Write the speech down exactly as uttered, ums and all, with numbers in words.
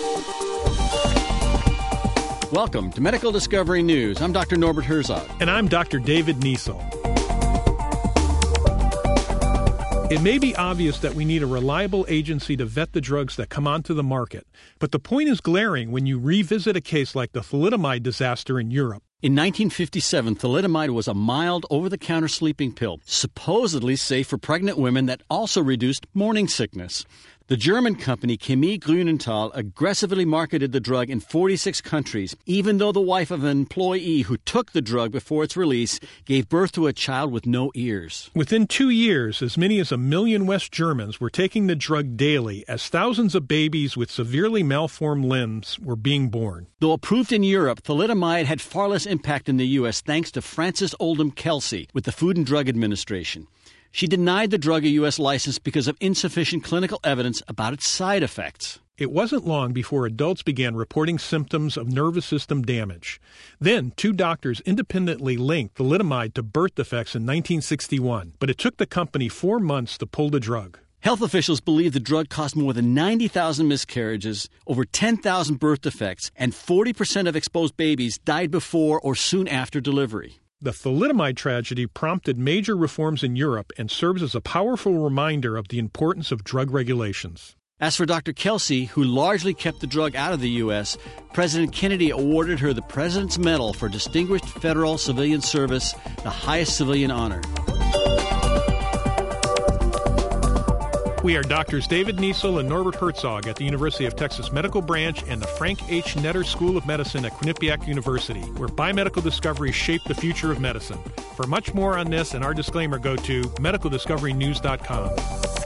Welcome to Medical Discovery News. I'm Doctor Norbert Herzog. And I'm Doctor David Niesel. It may be obvious that we need a reliable agency to vet the drugs that come onto the market, but the point is glaring when you revisit a case like the thalidomide disaster in Europe. In nineteen fifty-seven, thalidomide was a mild, over-the-counter sleeping pill, supposedly safe for pregnant women that also reduced morning sickness. The German company Chemie Grünenthal aggressively marketed the drug in forty-six countries, even though the wife of an employee who took the drug before its release gave birth to a child with no ears. Within two years, as many as a million West Germans were taking the drug daily as thousands of babies with severely malformed limbs were being born. Though approved in Europe, thalidomide had far less impact in the U S thanks to Frances Oldham Kelsey with the Food and Drug Administration. She denied the drug a U S license because of insufficient clinical evidence about its side effects. It wasn't long before adults began reporting symptoms of nervous system damage. Then, two doctors independently linked thalidomide to birth defects in nineteen sixty-one, but it took the company four months to pull the drug. Health officials believe the drug caused more than ninety thousand miscarriages, over ten thousand birth defects, and forty percent of exposed babies died before or soon after delivery. The thalidomide tragedy prompted major reforms in Europe and serves as a powerful reminder of the importance of drug regulations. As for Doctor Kelsey, who largely kept the drug out of the U S, President Kennedy awarded her the President's Medal for Distinguished Federal Civilian Service, the highest civilian honor. We are Doctors David Niesel and Norbert Herzog at the University of Texas Medical Branch and the Frank H. Netter School of Medicine at Quinnipiac University, where biomedical discoveries shape the future of medicine. For much more on this and our disclaimer, go to medical discovery news dot com.